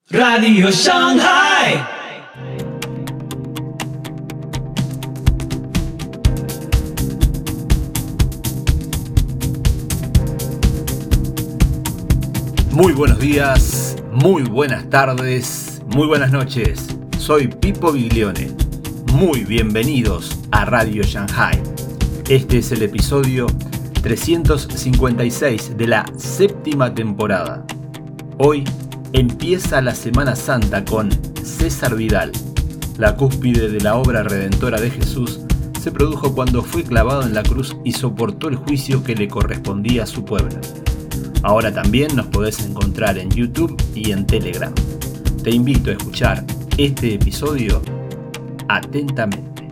Radio Shanghai. Muy buenos días, muy buenas tardes, muy buenas noches. Soy Pippo Biglione. Muy bienvenidos a Radio Shanghai. Este es el episodio 356 de la 7ª temporada. Hoy empieza la Semana Santa con César Vidal. La cúspide de la obra redentora de Jesús se produjo cuando fue clavado en la cruz y soportó el juicio que le correspondía a su pueblo. Ahora también nos podés encontrar en YouTube y en Telegram. Te invito a escuchar este episodio atentamente.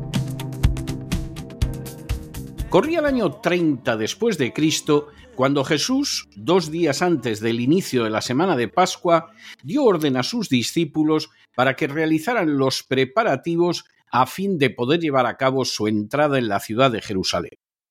Corría el año 30 después de Cristo, cuando Jesús, 2 días antes del inicio de la semana de Pascua, dio orden a sus discípulos para que realizaran los preparativos a fin de poder llevar a cabo su entrada en la ciudad de Jerusalén.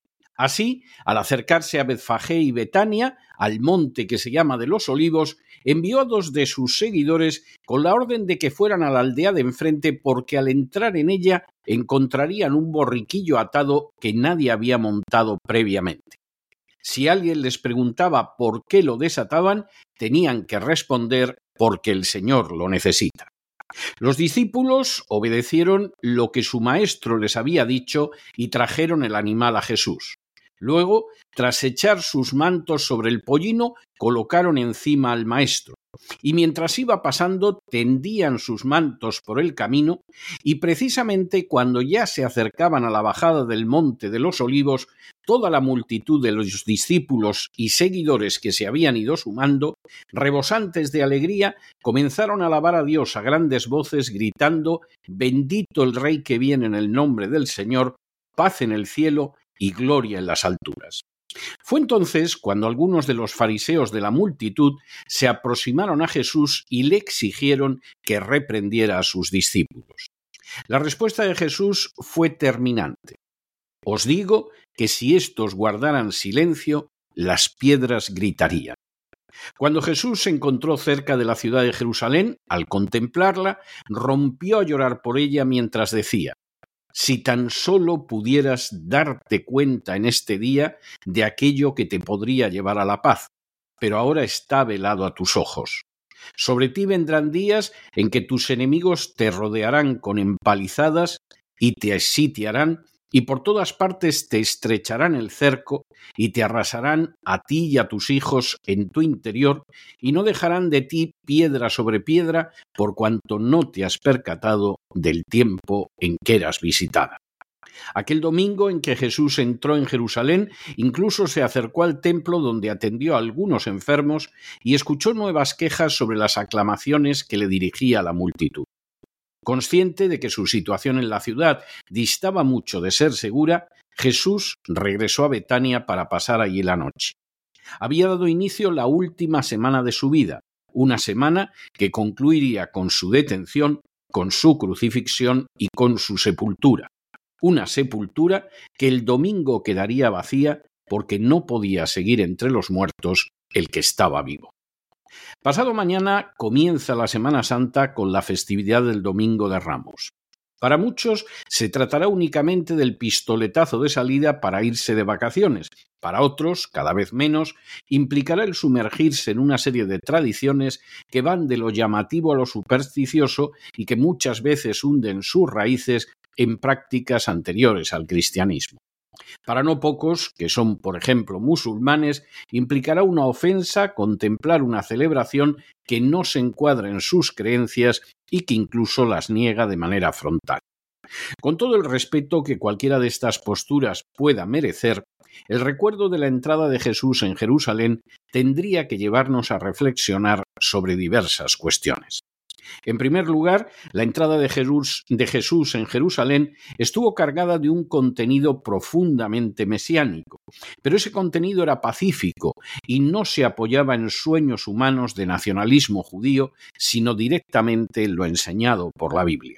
Así, al acercarse a Betfagé y Betania, al monte que se llama de los Olivos, envió a 2 de sus seguidores con la orden de que fueran a la aldea de enfrente, porque al entrar en ella encontrarían un borriquillo atado que nadie había montado previamente. Si alguien les preguntaba por qué lo desataban, tenían que responder: porque el Señor lo necesita. Los discípulos obedecieron lo que su maestro les había dicho y trajeron el animal a Jesús. Luego, tras echar sus mantos sobre el pollino, colocaron encima al maestro, y mientras iba pasando tendían sus mantos por el camino, y precisamente cuando ya se acercaban a la bajada del monte de los Olivos, toda la multitud de los discípulos y seguidores que se habían ido sumando, rebosantes de alegría, comenzaron a alabar a Dios a grandes voces, gritando: «Bendito el Rey que viene en el nombre del Señor, paz en el cielo y gloria en las alturas». Fue entonces cuando algunos de los fariseos de la multitud se aproximaron a Jesús y le exigieron que reprendiera a sus discípulos. La respuesta de Jesús fue terminante: «Os digo que si estos guardaran silencio, las piedras gritarían». Cuando Jesús se encontró cerca de la ciudad de Jerusalén, al contemplarla, rompió a llorar por ella mientras decía: «Si tan solo pudieras darte cuenta en este día de aquello que te podría llevar a la paz, pero ahora está velado a tus ojos. Sobre ti vendrán días en que tus enemigos te rodearán con empalizadas y te sitiarán, y por todas partes te estrecharán el cerco y te arrasarán a ti y a tus hijos en tu interior, y no dejarán de ti piedra sobre piedra, por cuanto no te has percatado del tiempo en que eras visitada». Aquel domingo en que Jesús entró en Jerusalén, incluso se acercó al templo, donde atendió a algunos enfermos y escuchó nuevas quejas sobre las aclamaciones que le dirigía la multitud. Consciente de que su situación en la ciudad distaba mucho de ser segura, Jesús regresó a Betania para pasar allí la noche. Había dado inicio la última semana de su vida, una semana que concluiría con su detención, con su crucifixión y con su sepultura. Una sepultura que el domingo quedaría vacía porque no podía seguir entre los muertos el que estaba vivo. Pasado mañana comienza la Semana Santa con la festividad del Domingo de Ramos. Para muchos se tratará únicamente del pistoletazo de salida para irse de vacaciones. Para otros, cada vez menos, implicará el sumergirse en una serie de tradiciones que van de lo llamativo a lo supersticioso y que muchas veces hunden sus raíces en prácticas anteriores al cristianismo. Para no pocos, que son, por ejemplo, musulmanes, implicará una ofensa contemplar una celebración que no se encuadra en sus creencias y que incluso las niega de manera frontal. Con todo el respeto que cualquiera de estas posturas pueda merecer, el recuerdo de la entrada de Jesús en Jerusalén tendría que llevarnos a reflexionar sobre diversas cuestiones. En primer lugar, la entrada de Jesús en Jerusalén estuvo cargada de un contenido profundamente mesiánico, pero ese contenido era pacífico y no se apoyaba en sueños humanos de nacionalismo judío, sino directamente en lo enseñado por la Biblia.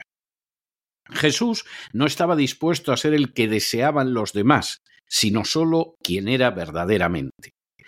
Jesús no estaba dispuesto a ser el que deseaban los demás, sino solo quien era verdaderamente.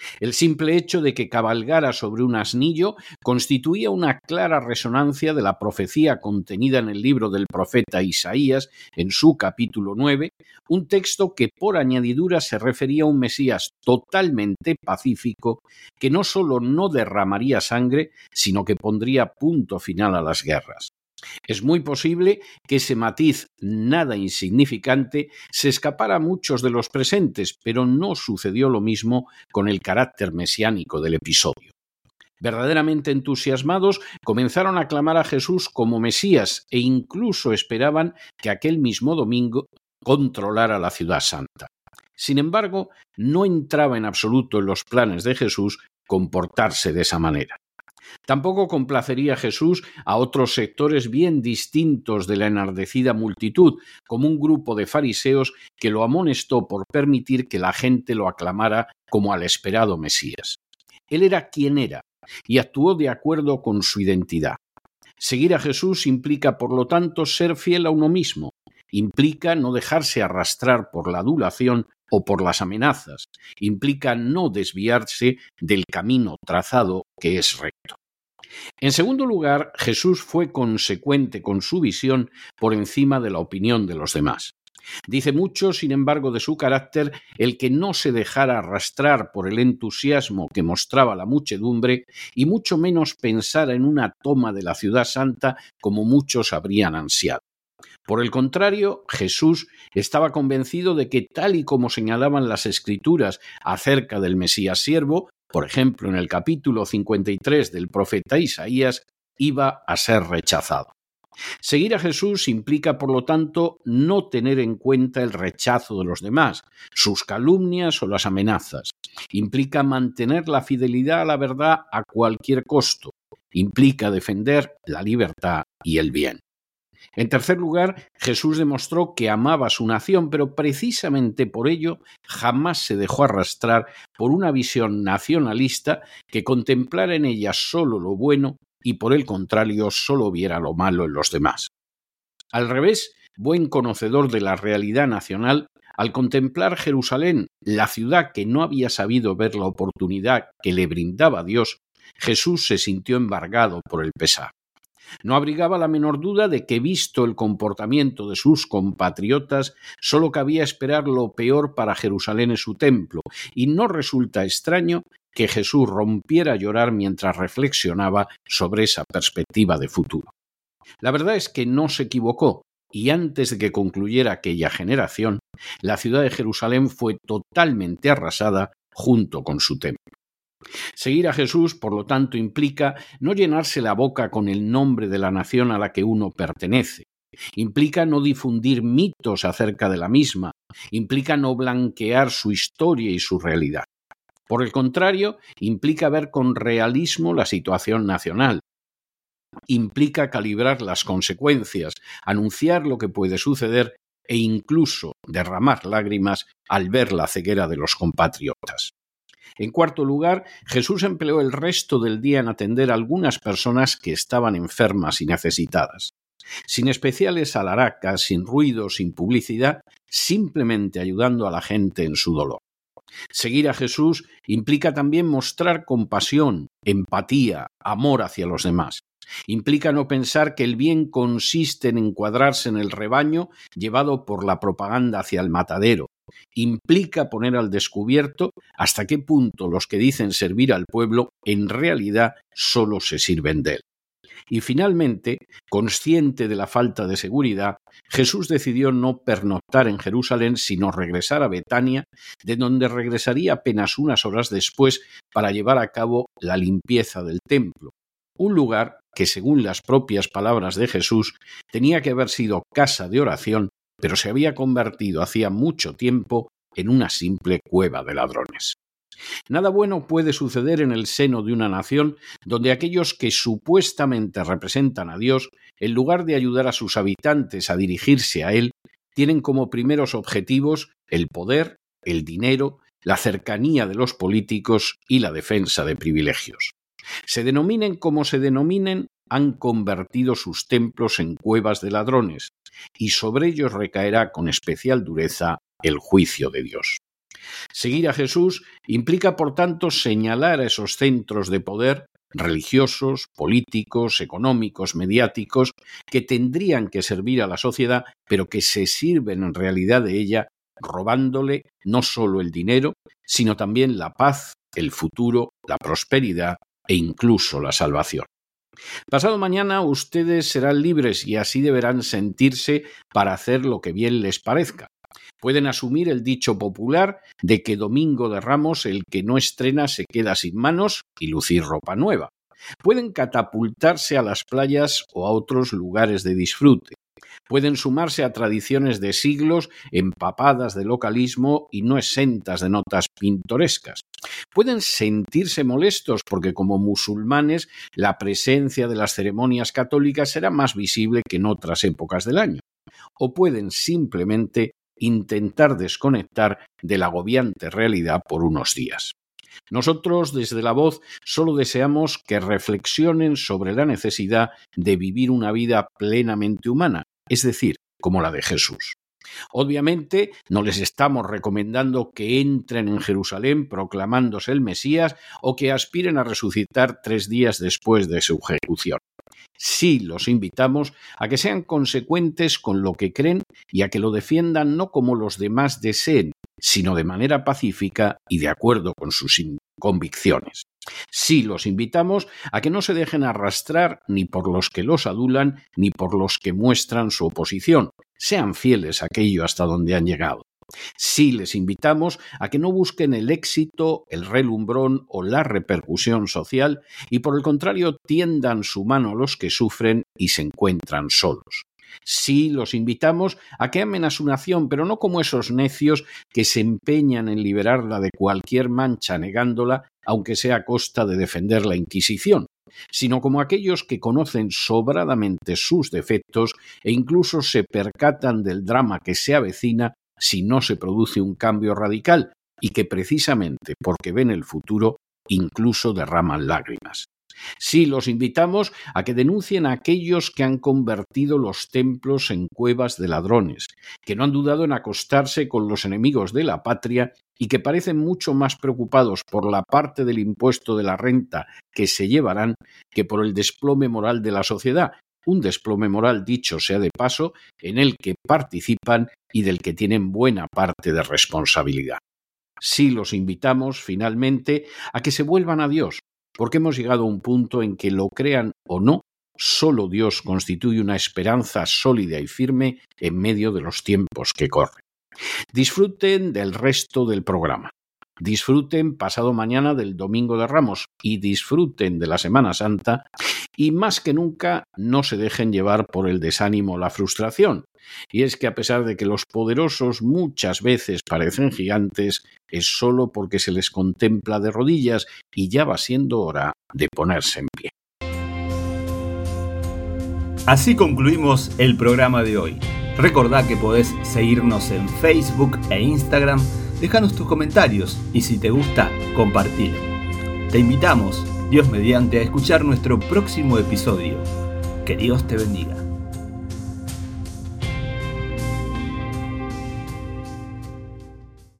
El simple hecho de que cabalgara sobre un asnillo constituía una clara resonancia de la profecía contenida en el libro del profeta Isaías, en su capítulo 9, un texto que por añadidura se refería a un Mesías totalmente pacífico que no solo no derramaría sangre, sino que pondría punto final a las guerras. Es muy posible que ese matiz nada insignificante se escapara a muchos de los presentes, pero no sucedió lo mismo con el carácter mesiánico del episodio. Verdaderamente entusiasmados, comenzaron a clamar a Jesús como Mesías e incluso esperaban que aquel mismo domingo controlara la ciudad santa. Sin embargo, no entraba en absoluto en los planes de Jesús comportarse de esa manera. Tampoco complacería Jesús a otros sectores bien distintos de la enardecida multitud, como un grupo de fariseos que lo amonestó por permitir que la gente lo aclamara como al esperado Mesías. Él era quien era y actuó de acuerdo con su identidad. Seguir a Jesús implica, por lo tanto, ser fiel a uno mismo. Implica no dejarse arrastrar por la adulación o por las amenazas. Implica no desviarse del camino trazado que es recto. En segundo lugar, Jesús fue consecuente con su visión por encima de la opinión de los demás. Dice mucho, sin embargo, de su carácter el que no se dejara arrastrar por el entusiasmo que mostraba la muchedumbre y mucho menos pensara en una toma de la ciudad santa como muchos habrían ansiado. Por el contrario, Jesús estaba convencido de que, tal y como señalaban las Escrituras acerca del Mesías siervo, por ejemplo en el capítulo 53 del profeta Isaías, iba a ser rechazado. Seguir a Jesús implica, por lo tanto, no tener en cuenta el rechazo de los demás, sus calumnias o las amenazas. Implica mantener la fidelidad a la verdad a cualquier costo. Implica defender la libertad y el bien. En tercer lugar, Jesús demostró que amaba a su nación, pero precisamente por ello jamás se dejó arrastrar por una visión nacionalista que contemplara en ella solo lo bueno y por el contrario solo viera lo malo en los demás. Al revés, buen conocedor de la realidad nacional, al contemplar Jerusalén, la ciudad que no había sabido ver la oportunidad que le brindaba Dios, Jesús se sintió embargado por el pesar. No abrigaba la menor duda de que, visto el comportamiento de sus compatriotas, solo cabía esperar lo peor para Jerusalén en su templo, y no resulta extraño que Jesús rompiera a llorar mientras reflexionaba sobre esa perspectiva de futuro. La verdad es que no se equivocó, y antes de que concluyera aquella generación, la ciudad de Jerusalén fue totalmente arrasada junto con su templo. Seguir a Jesús, por lo tanto, implica no llenarse la boca con el nombre de la nación a la que uno pertenece. Implica no difundir mitos acerca de la misma. Implica no blanquear su historia y su realidad. Por el contrario, implica ver con realismo la situación nacional. Implica calibrar las consecuencias, anunciar lo que puede suceder e incluso derramar lágrimas al ver la ceguera de los compatriotas. En cuarto lugar, Jesús empleó el resto del día en atender a algunas personas que estaban enfermas y necesitadas. Sin especiales alaracas, sin ruido, sin publicidad, simplemente ayudando a la gente en su dolor. Seguir a Jesús implica también mostrar compasión, empatía, amor hacia los demás. Implica no pensar que el bien consiste en encuadrarse en el rebaño llevado por la propaganda hacia el matadero. Implica poner al descubierto hasta qué punto los que dicen servir al pueblo en realidad solo se sirven de él. Y finalmente, consciente de la falta de seguridad, Jesús decidió no pernoctar en Jerusalén, sino regresar a Betania, de donde regresaría apenas unas horas después para llevar a cabo la limpieza del templo, un lugar que, según las propias palabras de Jesús, tenía que haber sido casa de oración, pero se había convertido hacía mucho tiempo en una simple cueva de ladrones. Nada bueno puede suceder en el seno de una nación donde aquellos que supuestamente representan a Dios, en lugar de ayudar a sus habitantes a dirigirse a Él, tienen como primeros objetivos el poder, el dinero, la cercanía de los políticos y la defensa de privilegios. Se denominen como se denominen, han convertido sus templos en cuevas de ladrones, y sobre ellos recaerá con especial dureza el juicio de Dios. Seguir a Jesús implica, por tanto, señalar a esos centros de poder religiosos, políticos, económicos, mediáticos, que tendrían que servir a la sociedad, pero que se sirven en realidad de ella, robándole no solo el dinero, sino también la paz, el futuro, la prosperidad e incluso la salvación. Pasado mañana ustedes serán libres y así deberán sentirse para hacer lo que bien les parezca. Pueden asumir el dicho popular de que Domingo de Ramos el que no estrena se queda sin manos y lucir ropa nueva. Pueden catapultarse a las playas o a otros lugares de disfrute. Pueden sumarse a tradiciones de siglos empapadas de localismo y no exentas de notas pintorescas. Pueden sentirse molestos porque como musulmanes la presencia de las ceremonias católicas será más visible que en otras épocas del año. O pueden simplemente intentar desconectar de la agobiante realidad por unos días. Nosotros, desde La Voz, solo deseamos que reflexionen sobre la necesidad de vivir una vida plenamente humana, es decir, como la de Jesús. Obviamente, no les estamos recomendando que entren en Jerusalén proclamándose el Mesías o que aspiren a resucitar 3 días después de su ejecución. Sí los invitamos a que sean consecuentes con lo que creen y a que lo defiendan no como los demás deseen, sino de manera pacífica y de acuerdo con sus convicciones. Sí los invitamos a que no se dejen arrastrar ni por los que los adulan ni por los que muestran su oposición. Sean fieles a aquello hasta donde han llegado. Sí les invitamos a que no busquen el éxito, el relumbrón o la repercusión social y por el contrario tiendan su mano a los que sufren y se encuentran solos. Sí los invitamos a que amen a su nación, pero no como esos necios que se empeñan en liberarla de cualquier mancha negándola, aunque sea a costa de defender la Inquisición, sino como aquellos que conocen sobradamente sus defectos e incluso se percatan del drama que se avecina si no se produce un cambio radical y que precisamente porque ven el futuro incluso derraman lágrimas. Sí, los invitamos a que denuncien a aquellos que han convertido los templos en cuevas de ladrones, que no han dudado en acostarse con los enemigos de la patria y que parecen mucho más preocupados por la parte del impuesto de la renta que se llevarán que por el desplome moral de la sociedad, un desplome moral, dicho sea de paso, en el que participan y del que tienen buena parte de responsabilidad. Sí los invitamos, finalmente, a que se vuelvan a Dios, porque hemos llegado a un punto en que, lo crean o no, solo Dios constituye una esperanza sólida y firme en medio de los tiempos que corren. Disfruten del resto del programa. Disfruten pasado mañana del Domingo de Ramos y disfruten de la Semana Santa y más que nunca no se dejen llevar por el desánimo o la frustración. Y es que a pesar de que los poderosos muchas veces parecen gigantes, es solo porque se les contempla de rodillas y ya va siendo hora de ponerse en pie. Así concluimos el programa de hoy. Recordá que podés seguirnos en Facebook e Instagram, dejanos tus comentarios y si te gusta, compartilo. Te invitamos, Dios mediante, a escuchar nuestro próximo episodio. Que Dios te bendiga.